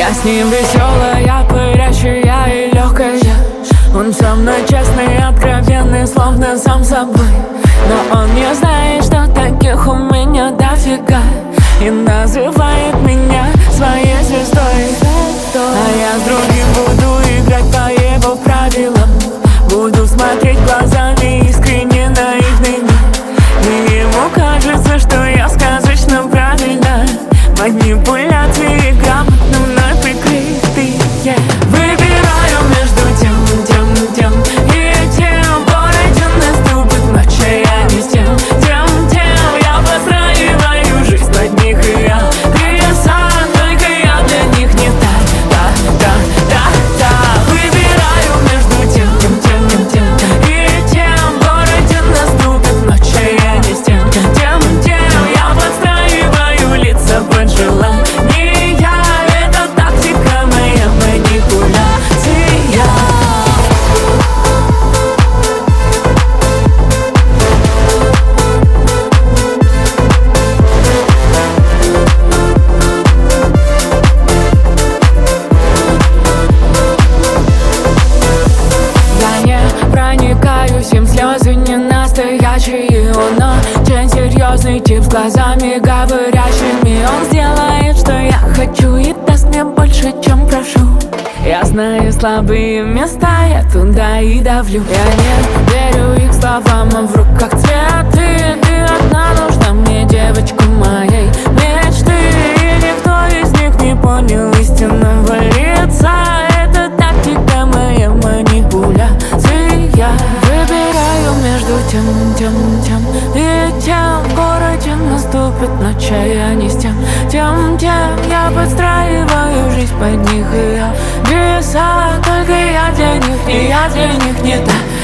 Я с ним веселая, парящая и легкая. Он со мной честный, откровенный, словно сам собой. Но он не знает, что таких у меня дофига, и называет меня своей звездой. А я с другим буду играть по его правилам. Буду смотреть глазами искренне наивными, и ему кажется, что я сказочно правильно. Манипуляции грамотно мной прикрытые. Выбираю между тем и тем. Пора наступит ночь, а я не с тем. Я постраиваю жизнь под них, и я сам, только я для них не та. Выбираю между тем и тем. Пора наступит ночь, а я не с тем. Я подстраиваю лица под желание. Это тактика моя, манипуляция. Я не проникаюсь, им слезы не настоящие. Он очень серьезный тип, с глазами говорящими. Он сделает, что я хочу, и даст мне больше, чем прошу. Я знаю слабые места, я туда и давлю. Я не верю их словам, а в руках цветы. Ты одна нужна мне, девочка моей мечты, и никто из них не понял истинного лица. Это тактика моя, манипуляция. Выбираю между тем и тем. В городе наступит ночь, а я не с тем. Я подстраиваю жизнь под них, и я веса, только я для них, и я для них не та.